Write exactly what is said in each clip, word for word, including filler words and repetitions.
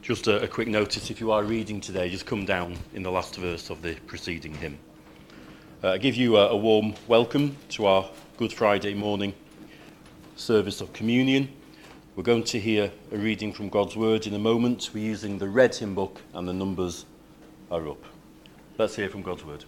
Just a, a quick notice, if you are reading today, just come down in the last verse of the preceding hymn. Uh, I give you a, a warm welcome to our Good Friday morning service of communion. We're going to hear a reading from God's Word in a moment. We're using the red hymn book and the numbers are up. Let's hear from God's Word.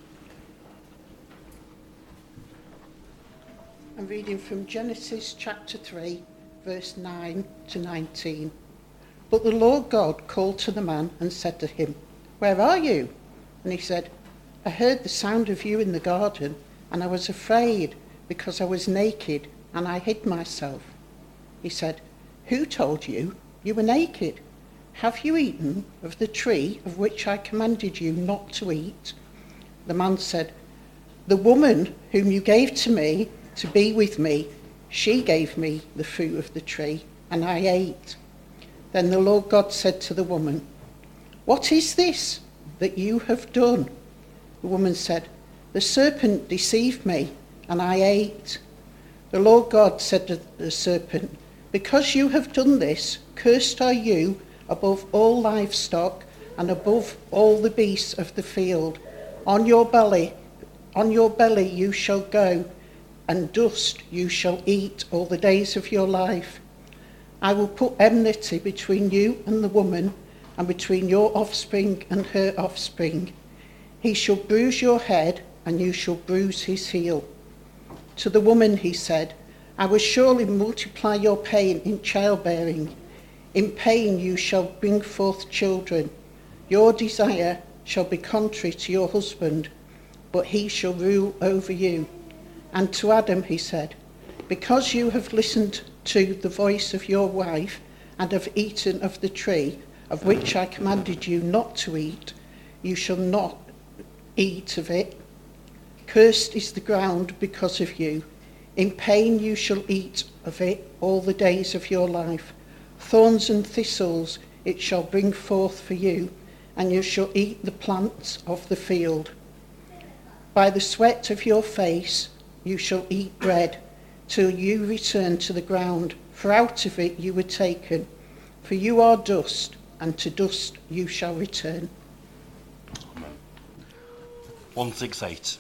I'm reading from Genesis chapter three, verse nine to nineteen. But the Lord God called to the man and said to him, "Where are you?" And he said, "I heard the sound of you in the garden, and I was afraid because I was naked, and I hid myself." He said, "Who told you you were naked? Have you eaten of the tree of which I commanded you not to eat?" The man said, "The woman whom you gave to me to be with me, she gave me the fruit of the tree, and I ate." Then the Lord God said to the woman, "What is this that you have done?" The woman said, "The serpent deceived me, and I ate." The Lord God said to the serpent, "Because you have done this, cursed are you above all livestock and above all the beasts of the field. On your belly, on your belly you shall go, and dust you shall eat all the days of your life. I will put enmity between you and the woman, and between your offspring and her offspring. He shall bruise your head, and you shall bruise his heel." To the woman he said, "I will surely multiply your pain in childbearing. In pain you shall bring forth children. Your desire shall be contrary to your husband, but he shall rule over you." And to Adam he said, "Because you have listened to the voice of your wife, and have eaten of the tree of which I commanded you not to eat, you shall not eat of it. Cursed is the ground because of you. In pain you shall eat of it all the days of your life. Thorns and thistles it shall bring forth for you, and you shall eat the plants of the field. By the sweat of your face you shall eat bread, till you return to the ground, for out of it you were taken. For you are dust, and to dust you shall return." one sixty-eight.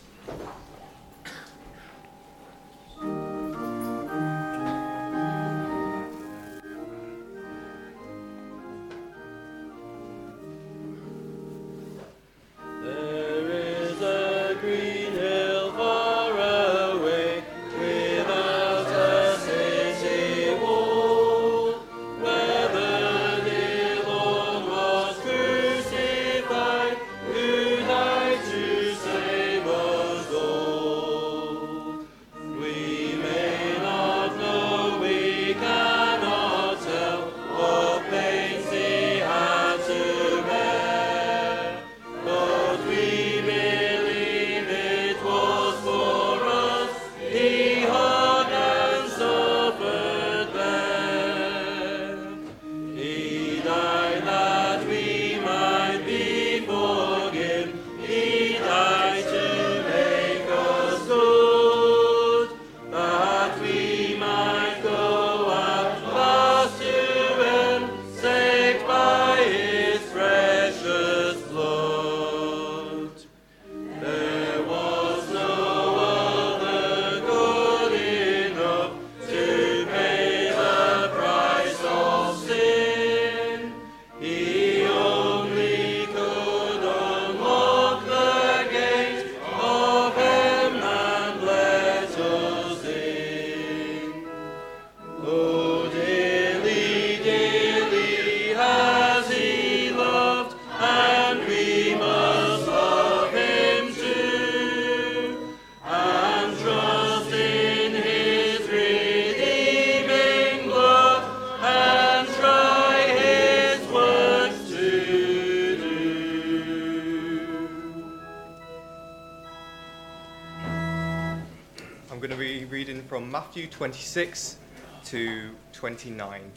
I'm going to be reading from Matthew twenty-six to twenty-nine.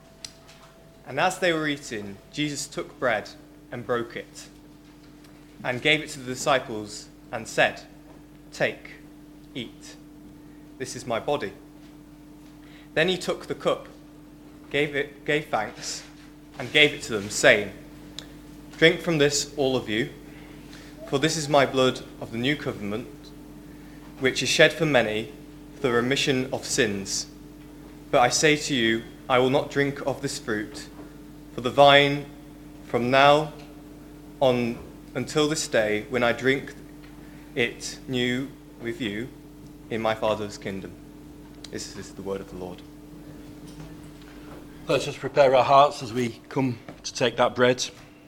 And as they were eating, Jesus took bread and broke it, and gave it to the disciples and said, "Take, eat. This is my body." Then he took the cup, gave it, gave thanks, and gave it to them, saying, "Drink from this, all of you, for this is my blood of the new covenant, which is shed for many for the remission of sins. But I say to you, I will not drink of this fruit, for the vine from now on until this day, when I drink it new with you in my Father's kingdom." This is the word of the Lord. Let's just prepare our hearts as we come to take that bread.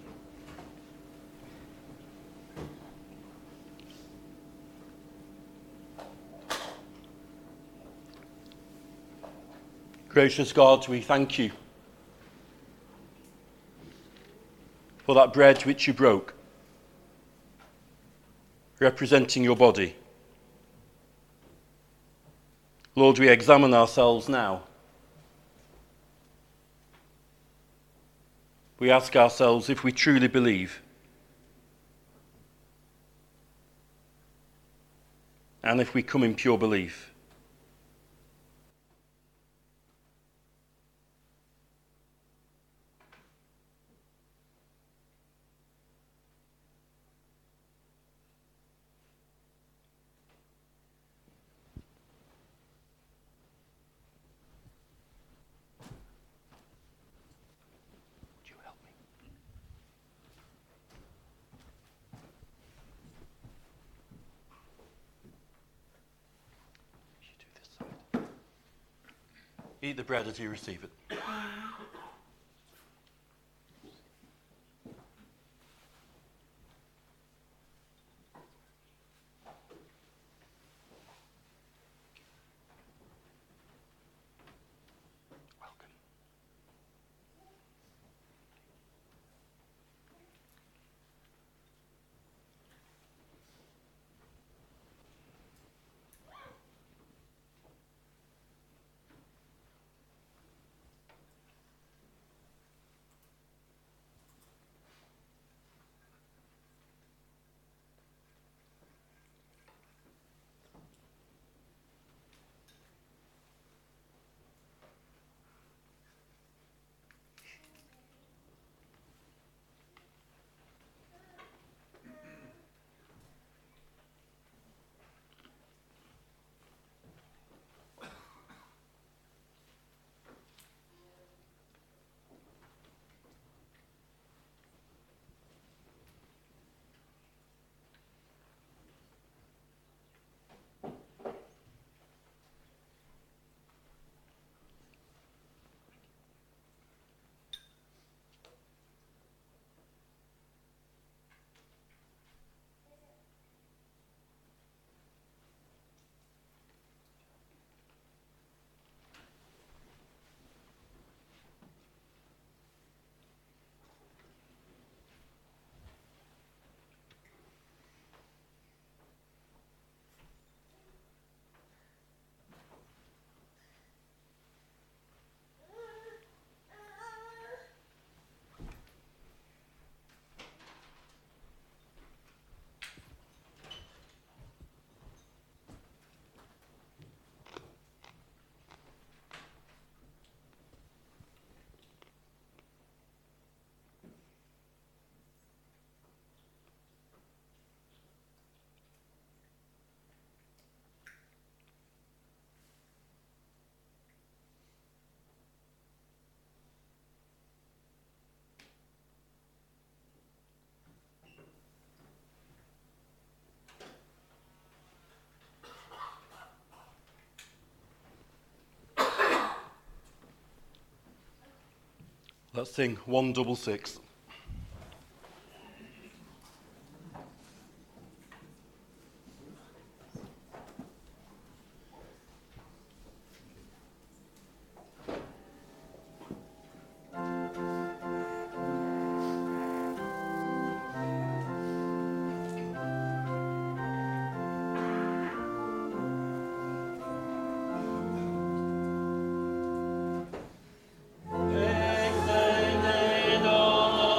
Gracious God, we thank you for that bread which you broke, representing your body. Lord, we examine ourselves now. We ask ourselves if we truly believe, and if we come in pure belief. Eat the bread as you receive it. Welcome. Let's sing one double six. Extended on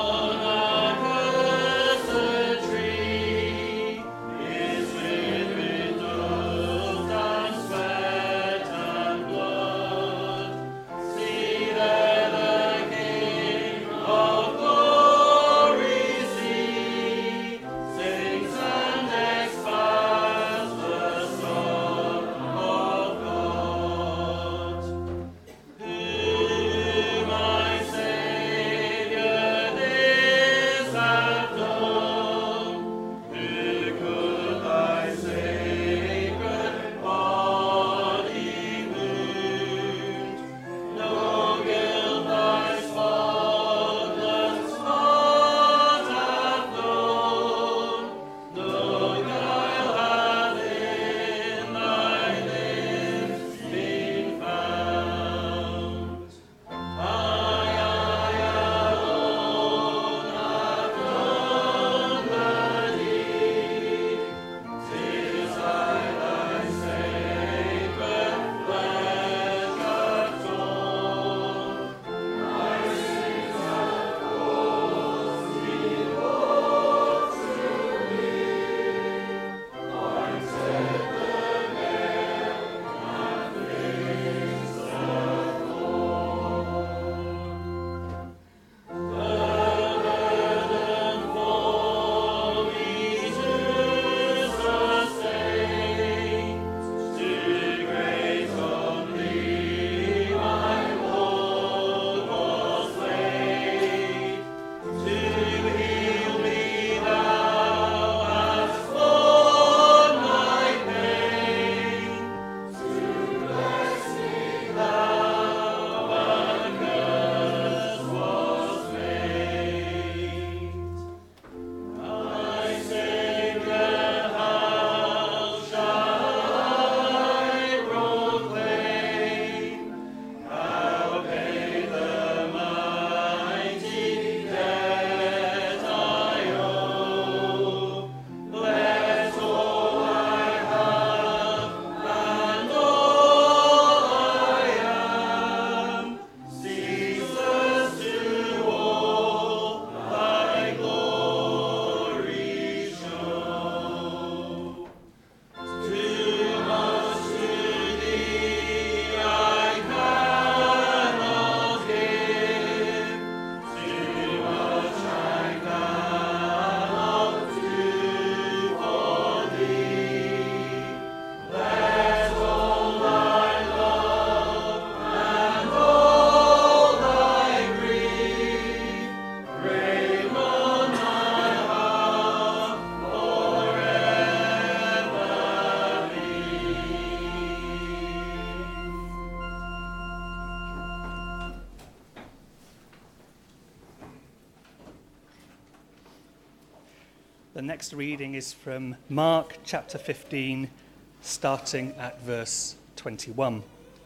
The next reading is from Mark chapter fifteen, starting at verse twenty-one.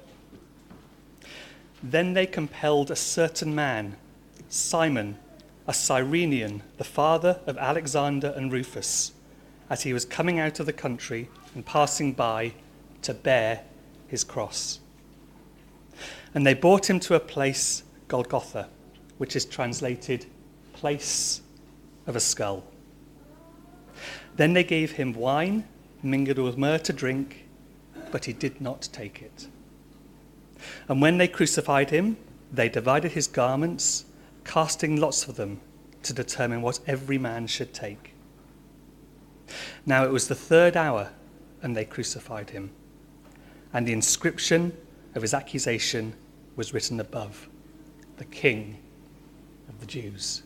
Then they compelled a certain man, Simon, a Cyrenian, the father of Alexander and Rufus, as he was coming out of the country and passing by, to bear his cross. And they brought him to a place, Golgotha, which is translated place of a skull. Then they gave him wine mingled with myrrh to drink, but he did not take it. And when they crucified him, they divided his garments, casting lots for them to determine what every man should take. Now it was the third hour, and they crucified him. And the inscription of his accusation was written above, "The King of the Jews."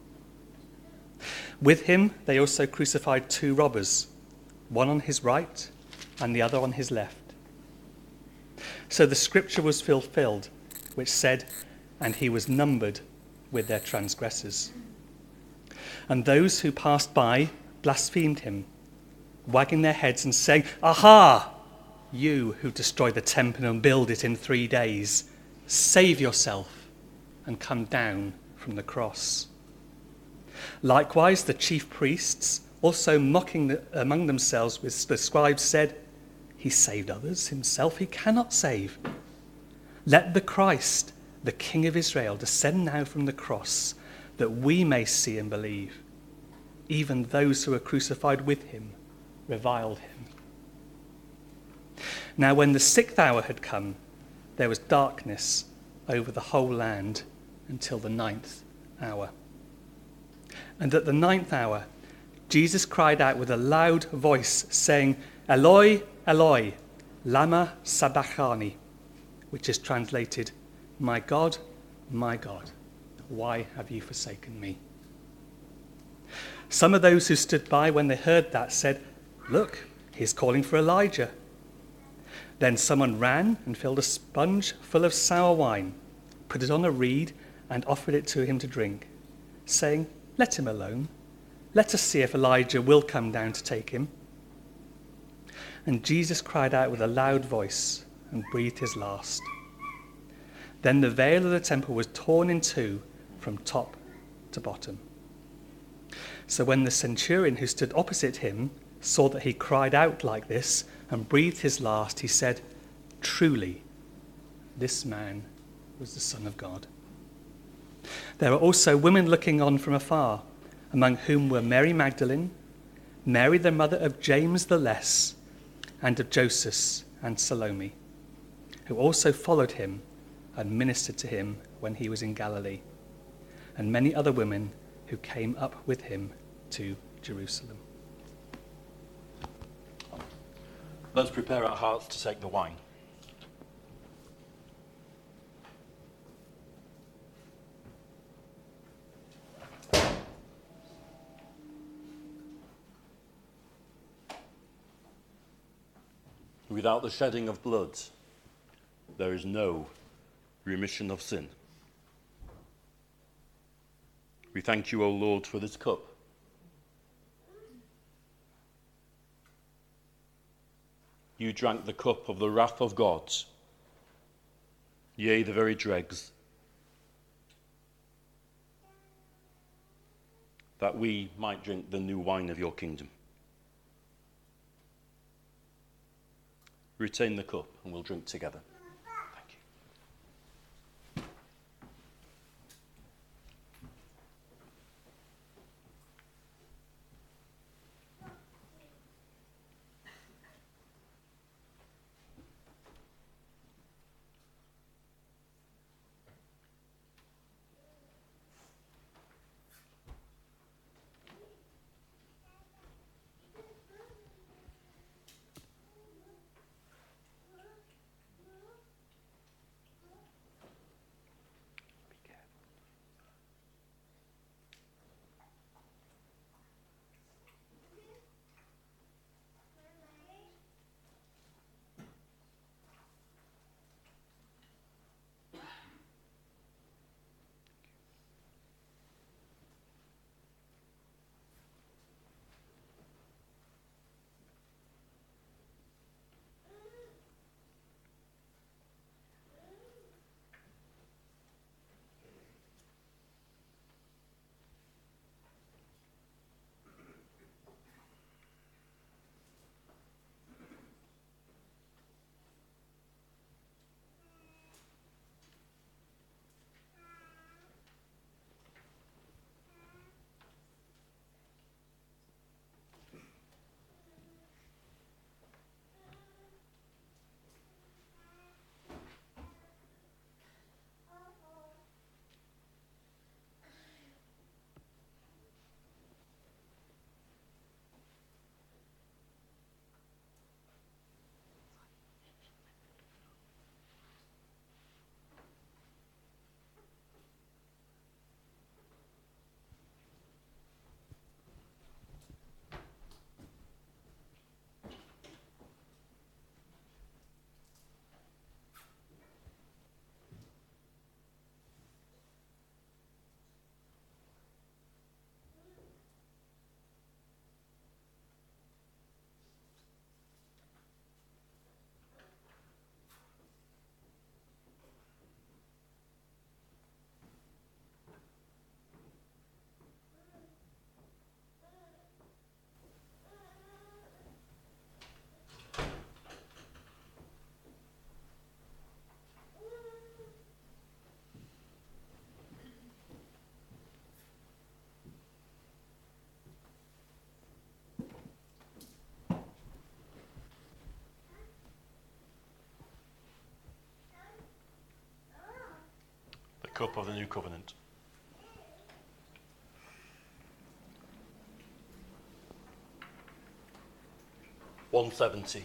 With him they also crucified two robbers, one on his right and the other on his left. So the scripture was fulfilled, which said, "And he was numbered with their transgressors." And those who passed by blasphemed him, wagging their heads and saying, "Aha! You who destroy the temple and build it in three days, save yourself and come down from the cross." Likewise, the chief priests, also mocking the, among themselves with the scribes, said, "He saved others, himself he cannot save. Let the Christ, the King of Israel, descend now from the cross, that we may see and believe." Even those who were crucified with him reviled him. Now when the sixth hour had come, there was darkness over the whole land until the ninth hour. And at the ninth hour, Jesus cried out with a loud voice, saying, "Eloi, Eloi, lama sabachthani," which is translated, "My God, my God, why have you forsaken me?" Some of those who stood by when they heard that said, "Look, he is calling for Elijah." Then someone ran and filled a sponge full of sour wine, put it on a reed, and offered it to him to drink, saying, "Let him alone. Let us see if Elijah will come down to take him." And Jesus cried out with a loud voice and breathed his last. Then the veil of the temple was torn in two from top to bottom. So when the centurion who stood opposite him saw that he cried out like this and breathed his last, he said, "Truly, this man was the Son of God." There were also women looking on from afar, among whom were Mary Magdalene, Mary the mother of James the Less, and of Joseph and Salome, who also followed him and ministered to him when he was in Galilee, and many other women who came up with him to Jerusalem. Let's prepare our hearts to take the wine. Without the shedding of blood, there is no remission of sin. We thank you, O Lord, for this cup. You drank the cup of the wrath of God, yea, the very dregs, that we might drink the new wine of your kingdom. Retain the cup and we'll drink together. Thank you. cup of the new covenant. one seventy.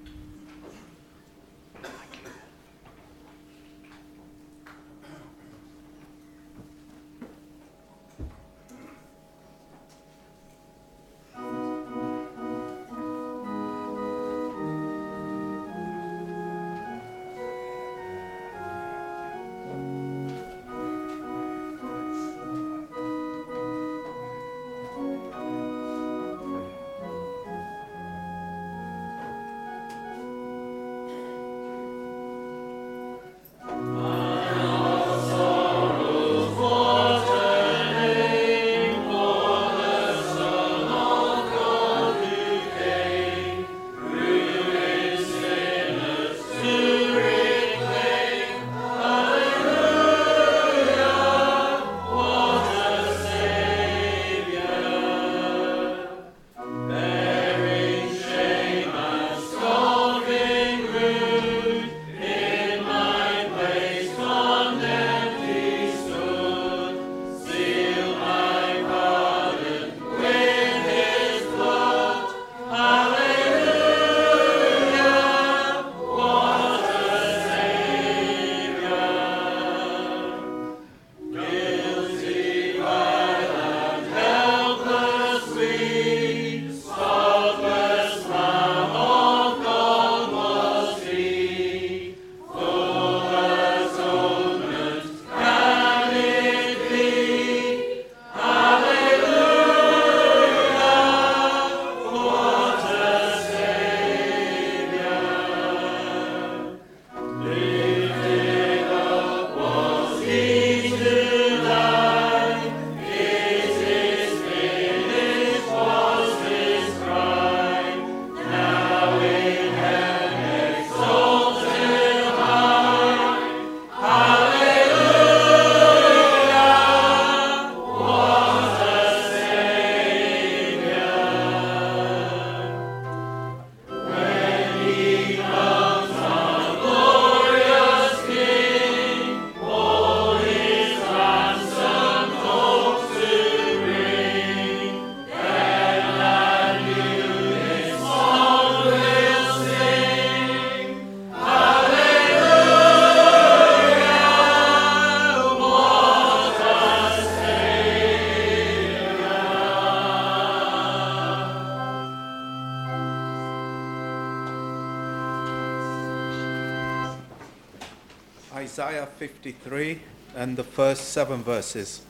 Isaiah fifty-three and the first seven verses.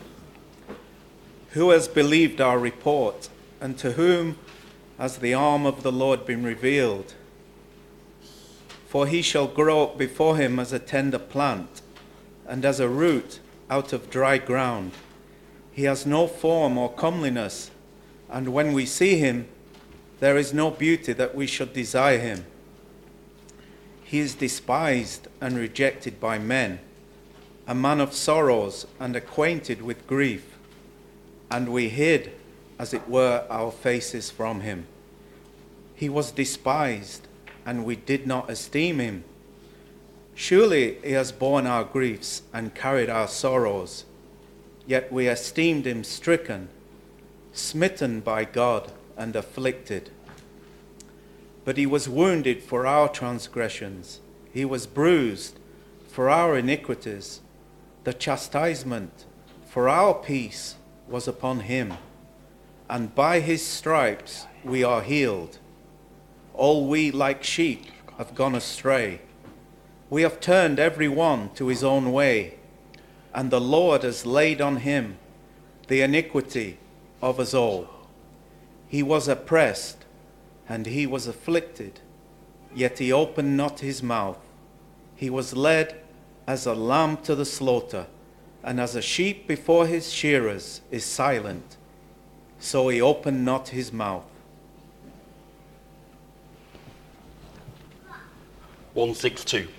Who has believed our report, and to whom has the arm of the Lord been revealed? For he shall grow up before him as a tender plant, and as a root out of dry ground. He has no form or comeliness, and when we see him, there is no beauty that we should desire him. He is despised and rejected by men, a man of sorrows and acquainted with grief, and we hid, as it were, our faces from him. He was despised, and we did not esteem him. Surely he has borne our griefs and carried our sorrows, yet we esteemed him stricken, smitten by God, and afflicted. But he was wounded for our transgressions, he was bruised for our iniquities. The chastisement for our peace was upon him, and by his stripes we are healed. All we like sheep have gone astray. We have turned every one to his own way, and the Lord has laid on him the iniquity of us all. He was oppressed, and he was afflicted, yet he opened not his mouth. He was led as a lamb to the slaughter, and as a sheep before his shearers is silent, so he opened not his mouth. one sixty-two.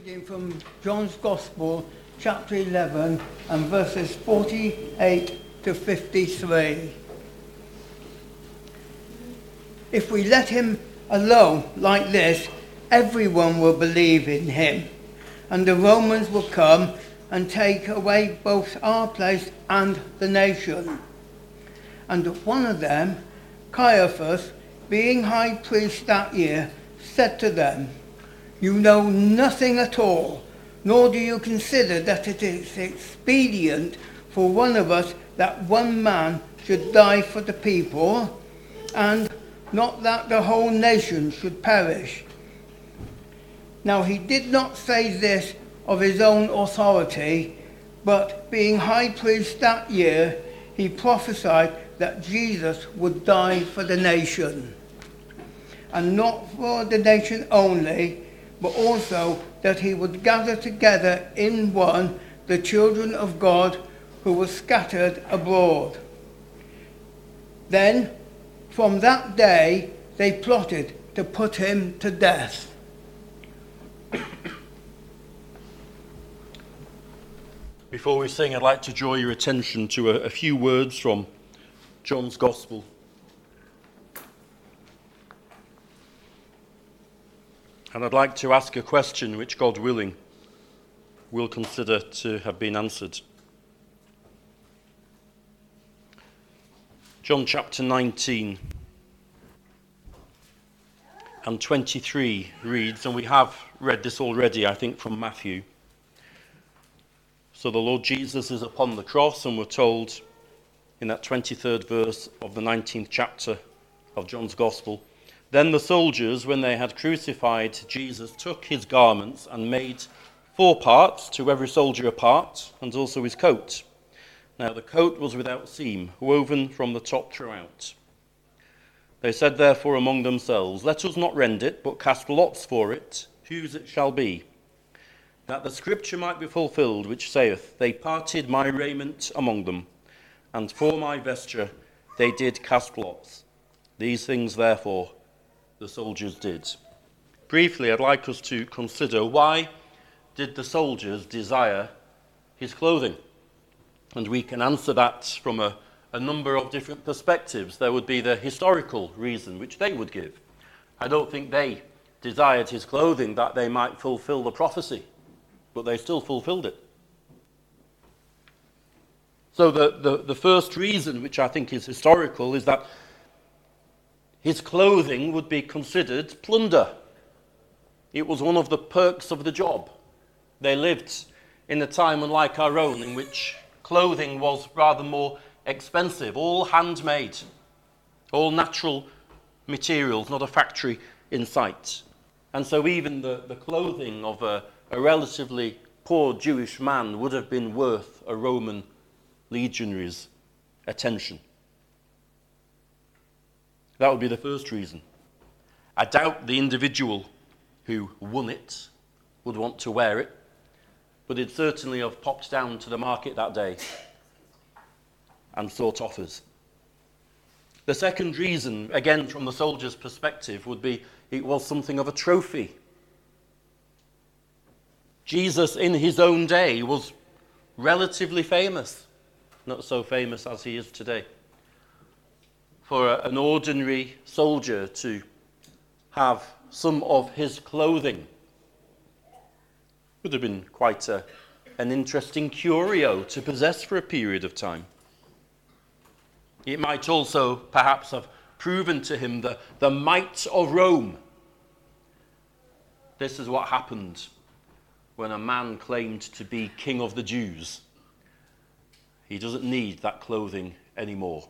Reading from John's Gospel, chapter eleven, and verses forty-eight to fifty-three. If we let him alone like this, everyone will believe in him, and the Romans will come and take away both our place and the nation. And one of them, Caiaphas, being high priest that year, said to them, "You know nothing at all, nor do you consider that it is expedient for one of us that one man should die for the people, and not that the whole nation should perish." Now he did not say this of his own authority, but being high priest that year, he prophesied that Jesus would die for the nation, and not for the nation only, but also that he would gather together in one the children of God who were scattered abroad. Then, from that day, they plotted to put him to death. Before we sing, I'd like to draw your attention to a, a few words from John's Gospel. And I'd like to ask a question which, God willing, we'll consider to have been answered. John chapter nineteen and twenty-three reads, and we have read this already, I think, from Matthew. So the Lord Jesus is upon the cross, and we're told in that twenty-third verse of the nineteenth chapter of John's Gospel, "Then the soldiers, when they had crucified Jesus, took his garments and made four parts, to every soldier a part, and also his coat. Now the coat was without seam, woven from the top throughout. They said therefore among themselves, Let us not rend it, but cast lots for it, whose it shall be, that the scripture might be fulfilled, which saith, They parted my raiment among them, and for my vesture they did cast lots. These things therefore the soldiers did." Briefly, I'd like us to consider, why did the soldiers desire his clothing? And we can answer that from a, a number of different perspectives. There would be the historical reason, which they would give. I don't think they desired his clothing that they might fulfill the prophecy, but they still fulfilled it. So the, the, the first reason, which I think is historical, is that his clothing would be considered plunder. It was one of the perks of the job. They lived in a time unlike our own, in which clothing was rather more expensive, all handmade, all natural materials, not a factory in sight. And so even the, the clothing of a, a relatively poor Jewish man would have been worth a Roman legionary's attention. That would be the first reason. I doubt the individual who won it would want to wear it, but it'd certainly have popped down to the market that day and sought offers. The second reason, again from the soldier's perspective, would be it was something of a trophy. Jesus in his own day was relatively famous, not so famous as he is today. For an ordinary soldier to have some of his clothing would have been quite a, an interesting curio to possess for a period of time. It might also perhaps have proven to him the, the might of Rome. This is what happened when a man claimed to be king of the Jews. He doesn't need that clothing anymore.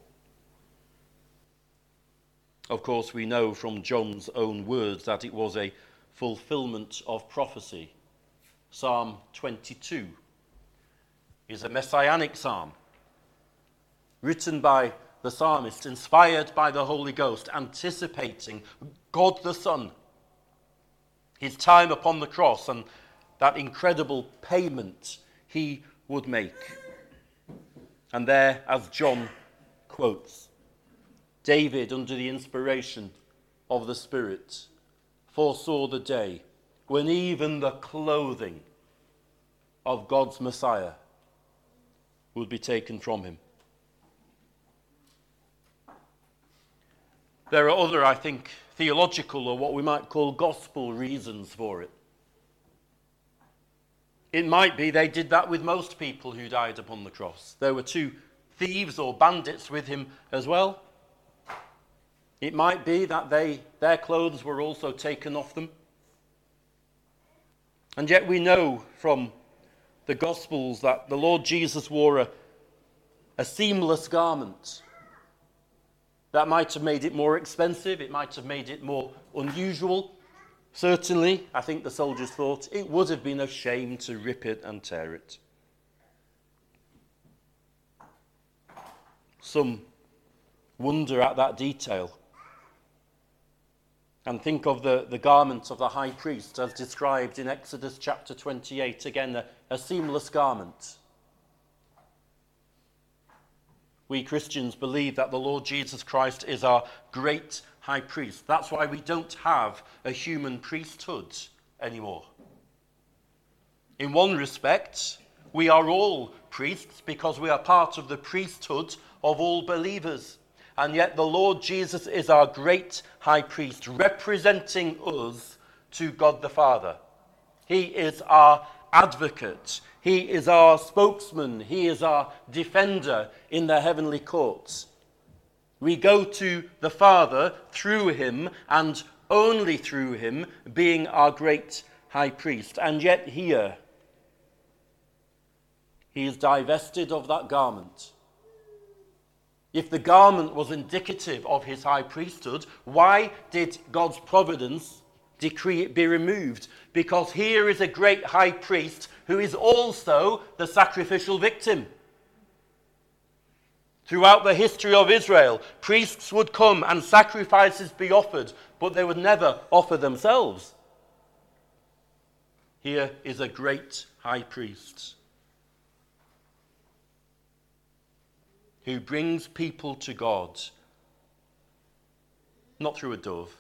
Of course, we know from John's own words that it was a fulfillment of prophecy. Psalm twenty-two is a messianic psalm, written by the psalmist, inspired by the Holy Ghost, anticipating God the Son, his time upon the cross, and that incredible payment he would make. And there, as John quotes, David, under the inspiration of the Spirit, foresaw the day when even the clothing of God's Messiah would be taken from him. There are other, I think, theological or what we might call gospel reasons for it. It might be they did that with most people who died upon the cross. There were two thieves or bandits with him as well. It might be that they, their clothes were also taken off them. And yet we know from the Gospels that the Lord Jesus wore a, a seamless garment. That might have made it more expensive. It might have made it more unusual. Certainly, I think the soldiers thought it would have been a shame to rip it and tear it. Some wonder at that detail and think of the, the garment of the high priest as described in Exodus chapter twenty-eight, again a, a seamless garment. We Christians believe that the Lord Jesus Christ is our great high priest. That's why we don't have a human priesthood anymore. In one respect, we are all priests because we are part of the priesthood of all believers. And yet the Lord Jesus is our great high priest, representing us to God the Father. He is our advocate. He is our spokesman. He is our defender in the heavenly courts. We go to the Father through him and only through him, being our great high priest. And yet here, he is divested of that garment. If the garment was indicative of his high priesthood, why did God's providence decree it be removed? Because here is a great high priest who is also the sacrificial victim. Throughout the history of Israel, priests would come and sacrifices be offered, but they would never offer themselves. Here is a great high priest who brings people to God, not through a dove,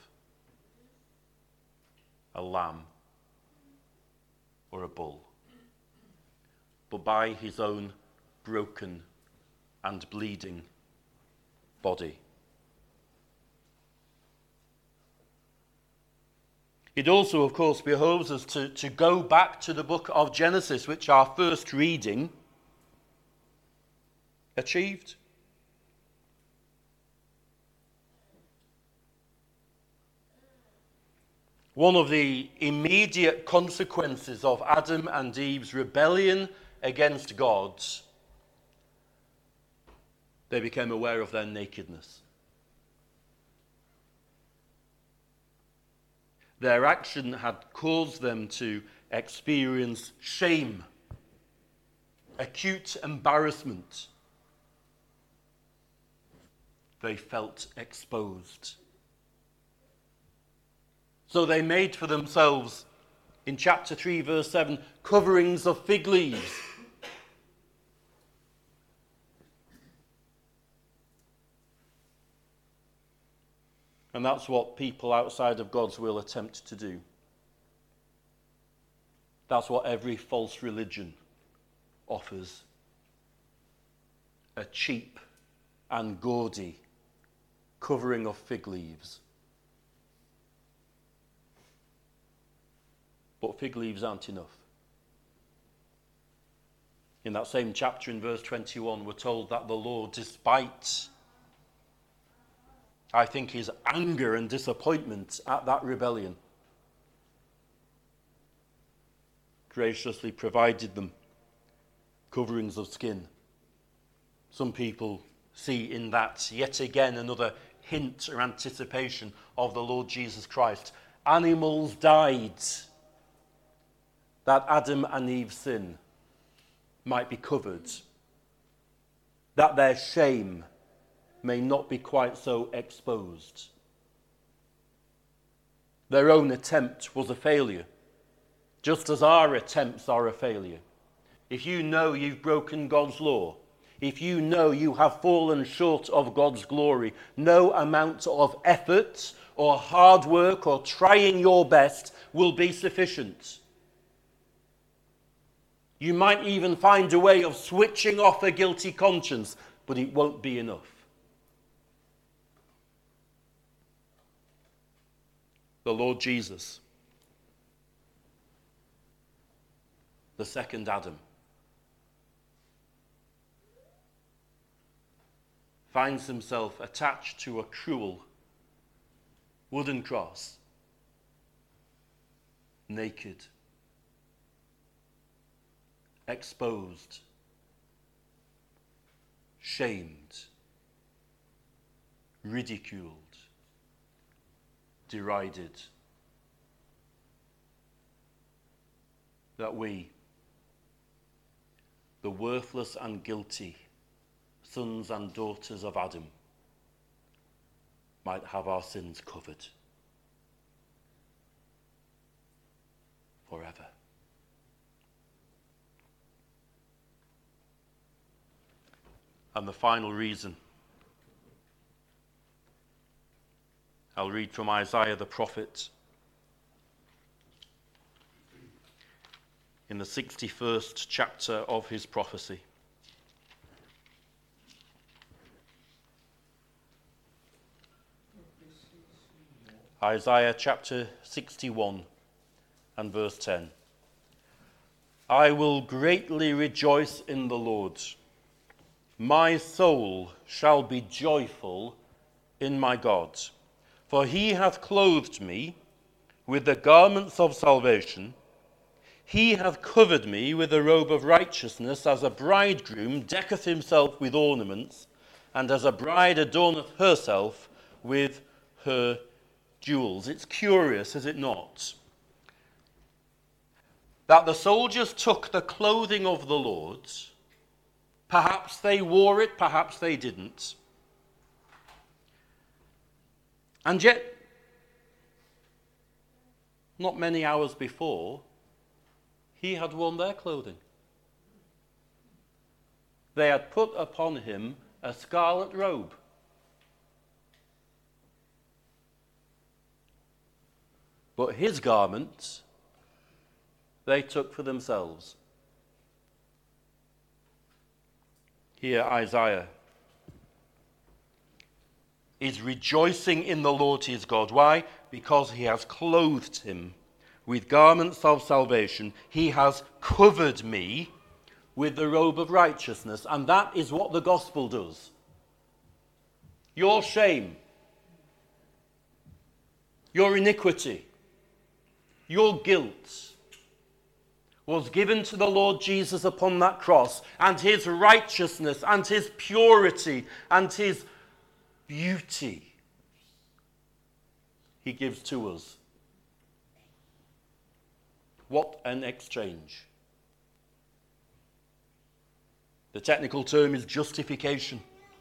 a lamb, or a bull, but by his own broken and bleeding body. It also, of course, behoves us to, to go back to the book of Genesis, which our first reading achieved. One of the immediate consequences of Adam and Eve's rebellion against God, they became aware of their nakedness. Their action had caused them to experience shame, acute embarrassment. They felt exposed. So they made for themselves, in chapter three, verse seven, coverings of fig leaves. And that's what people outside of God's will attempt to do. That's what every false religion offers. A cheap and gaudy covering of fig leaves. But fig leaves aren't enough. In that same chapter, in verse twenty-one, we're told that the Lord, despite, I think, his anger and disappointment at that rebellion, graciously provided them coverings of skin. Some people see in that yet again another hint or anticipation of the Lord Jesus Christ. Animals died that Adam and Eve's sin might be covered, that their shame may not be quite so exposed. Their own attempt was a failure, just as our attempts are a failure. If you know you've broken God's law, if you know you have fallen short of God's glory, no amount of effort or hard work or trying your best will be sufficient. You might even find a way of switching off a guilty conscience, but it won't be enough. The Lord Jesus, the second Adam, finds himself attached to a cruel wooden cross, naked, exposed, shamed, ridiculed, derided. That we, the worthless and guilty sons and daughters of Adam, might have our sins covered forever. And the final reason, I'll read from Isaiah the prophet in the sixty-first chapter of his prophecy. Isaiah chapter sixty-one and verse ten. I will greatly rejoice in the Lord. My soul shall be joyful in my God, for he hath clothed me with the garments of salvation. He hath covered me with a robe of righteousness, as a bridegroom decketh himself with ornaments, and as a bride adorneth herself with her jewels. It's curious, is it not, that the soldiers took the clothing of the Lord. Perhaps they wore it, perhaps they didn't. And yet, not many hours before, he had worn their clothing. They had put upon him a scarlet robe. But his garments they took for themselves. Here Isaiah is rejoicing in the Lord his God. Why? Because he has clothed him with garments of salvation. He has covered me with the robe of righteousness. And that is what the gospel does. Your shame, your iniquity, your guilt was given to the Lord Jesus upon that cross, and his righteousness and his purity and his beauty he gives to us. What an exchange. The technical term is justification.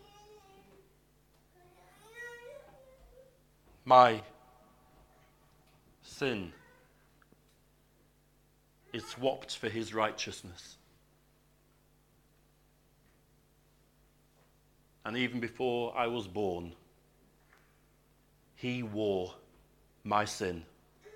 My sin is swapped for his righteousness. And even before I was born, he wore my sin.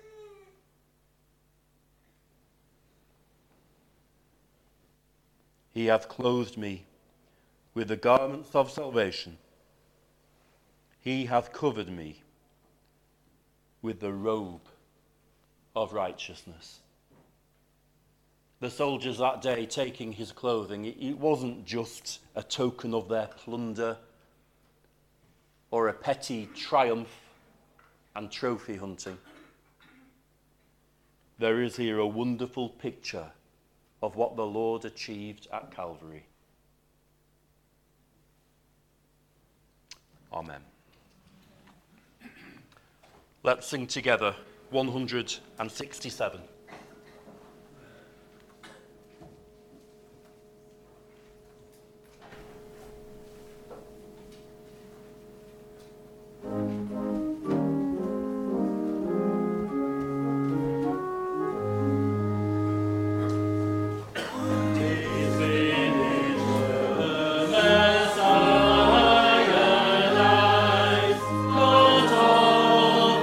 He hath clothed me with the garments of salvation. He hath covered me with the robe of righteousness. The soldiers that day taking his clothing, it wasn't just a token of their plunder or a petty triumph and trophy hunting. There is here a wonderful picture of what the Lord achieved at Calvary. Amen. Let's sing together one hundred sixty-seven. Messiah lies, Lord, all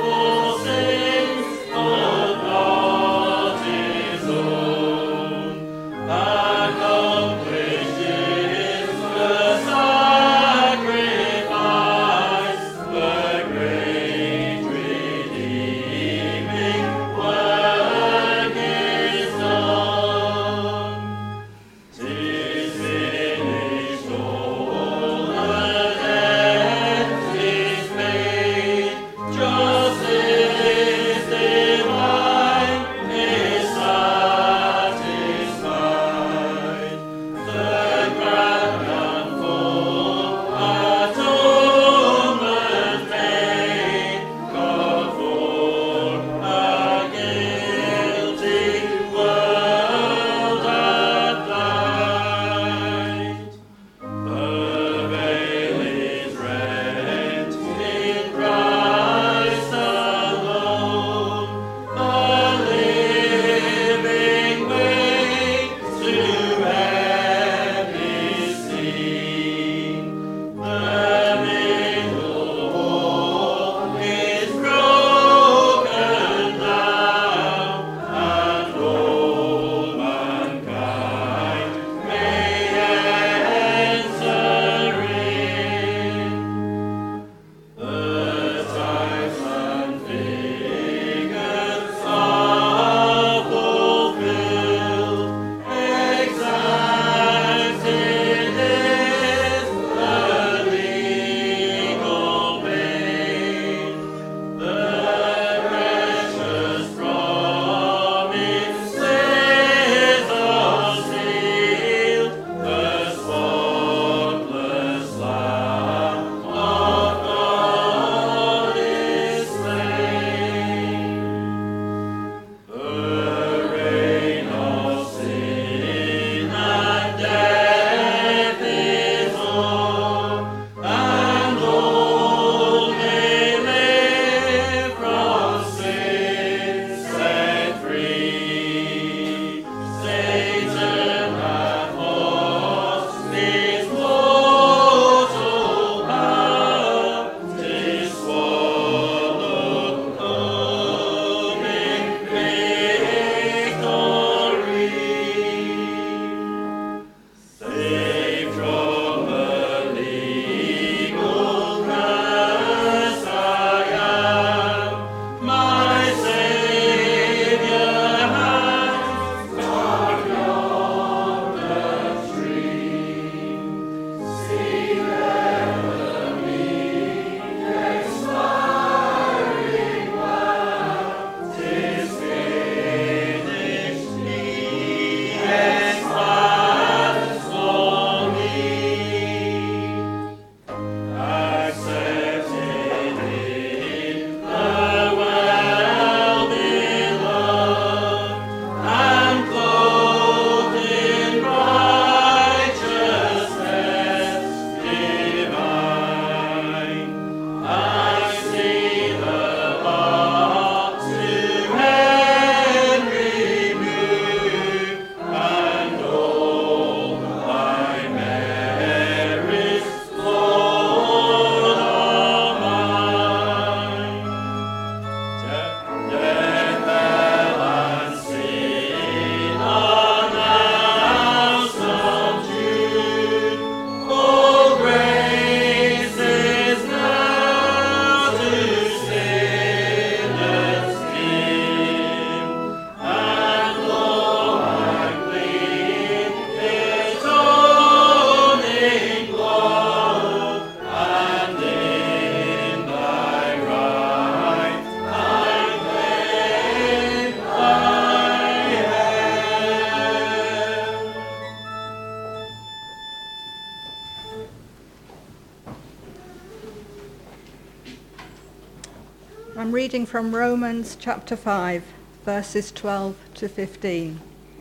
I'm reading from Romans chapter five, verses twelve to fifteen.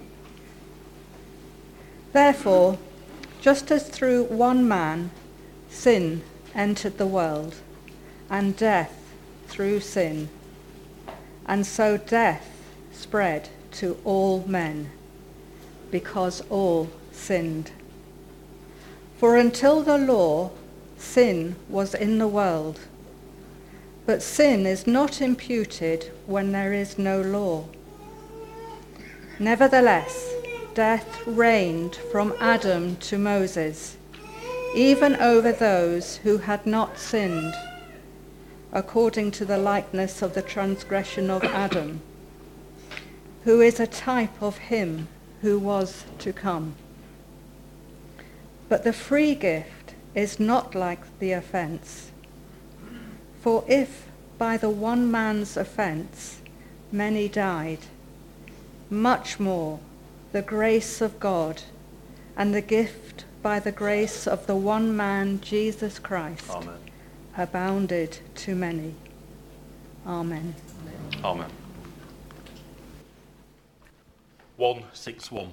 Therefore, just as through one man sin entered the world, and death through sin, and so death spread to all men, because all sinned. For until the law, sin was in the world, but sin is not imputed when there is no law. Nevertheless, death reigned from Adam to Moses, even over those who had not sinned, according to the likeness of the transgression of Adam, who is a type of him who was to come. But the free gift is not like the offense. For if by the one man's offense many died, much more the grace of God and the gift by the grace of the one man Jesus Christ Amen. abounded to many. Amen. Amen. one sixty-one.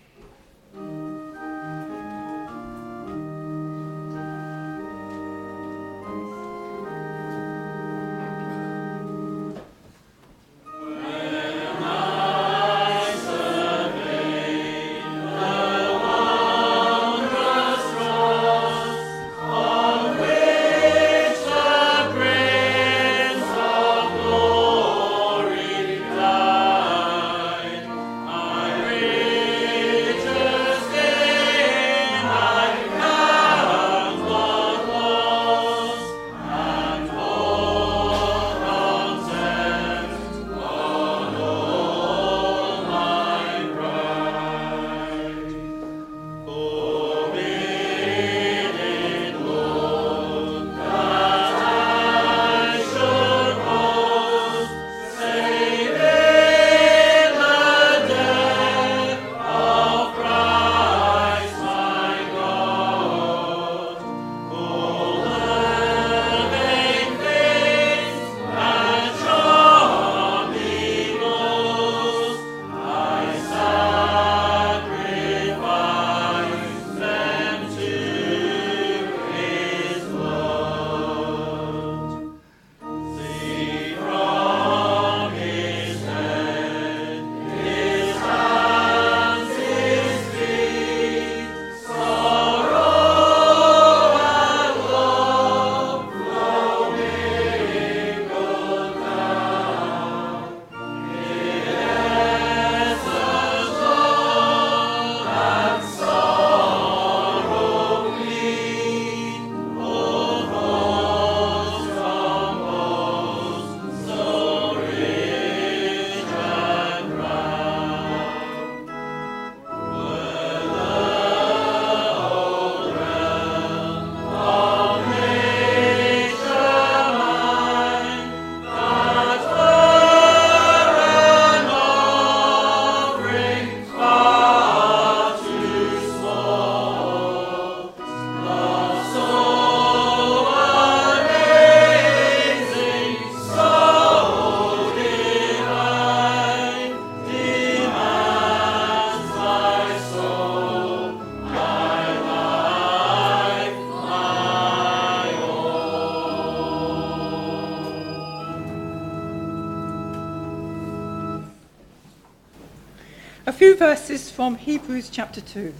A few verses from Hebrews chapter two.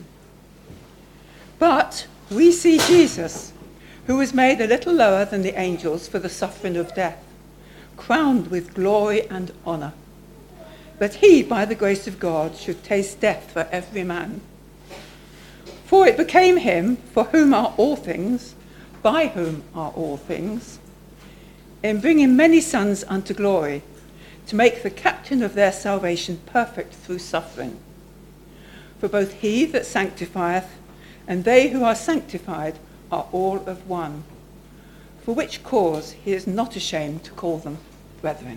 But we see Jesus, who was made a little lower than the angels for the suffering of death, crowned with glory and honour, that he, by the grace of God, should taste death for every man. For it became him, for whom are all things, by whom are all things, in bringing many sons unto glory, to make the captain of their salvation perfect through suffering. For both he that sanctifieth and they who are sanctified are all of one, for which cause he is not ashamed to call them brethren.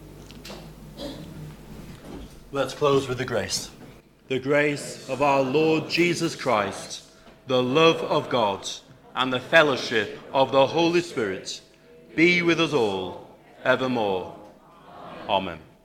Let's close with the grace. The grace of our Lord Jesus Christ, the love of God, and the fellowship of the Holy Spirit be with us all, evermore. Amen.